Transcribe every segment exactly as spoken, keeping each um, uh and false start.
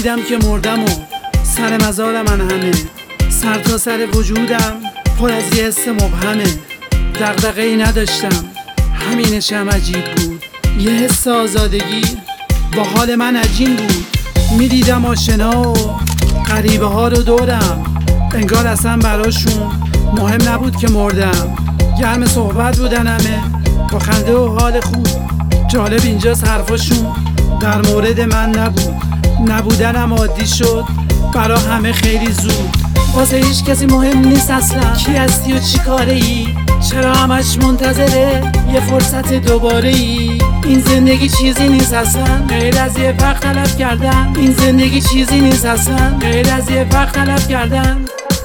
میدیدم که مردم و سر مزار من همه، سر تا سر وجودم پر از یه حس مبهمه. دغدغه ای نداشتم، همینشم عجیب بود، یه حس آزادگی با حال من عجین بود. میدیدم آشنا و غریبه ها رو دورم، انگار اصلا براشون مهم نبود که مردم. گرم صحبت بودن همه با خنده و حال خوب، جالب اینجاست حرفاشون در مورد من نبود. نبودنم عادی شد برا همه خیلی زود. واسه هیچ کسی مهم نیست اصلا کی هستی و چی کاره ای، چرا همش منتظره یه فرصت دوباره ای. این زندگی چیزی نیست اصلا غیر از یه وقت تلف کردن، این زندگی چیزی نیست اصلا غیر از یه وقت تلف کردن.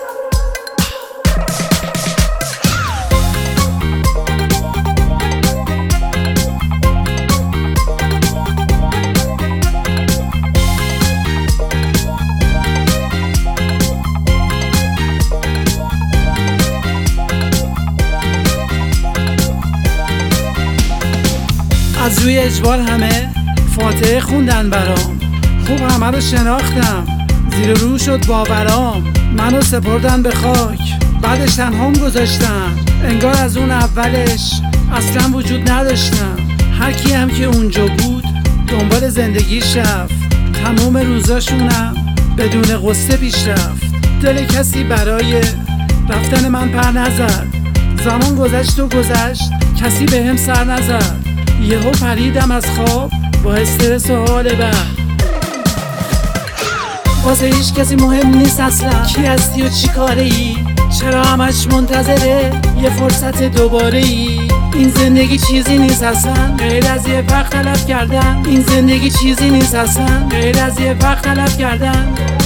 از روی اجبار همه فاتحه خوندن برام، خوب همه رو شناختم، زیر رو شد باورام. منو سپردن به خاک بعدش تنهام گذاشتن، انگار از اون اولش اصلا وجود نداشتم. هر کی هم که اونجا بود دنبال زندگیش رفت، تموم روزاشونم بدون قصه پیش رفت. دل کسی برای رفتن من پر نزد، زمان گذشت و گذشت کسی به هم سر نزد. یهو پریدم از خواب با استرس و حال بد. واسه هیچ کسی مهم نیست اصلا کی هستی و چی کاره ای، چرا همش منتظره یه فرصت دوباره ای. این زندگی چیزی نیست اصلا غیر از یه وقت تلف کردن، این زندگی چیزی نیست اصلا غیر از یه وقت تلف کردن.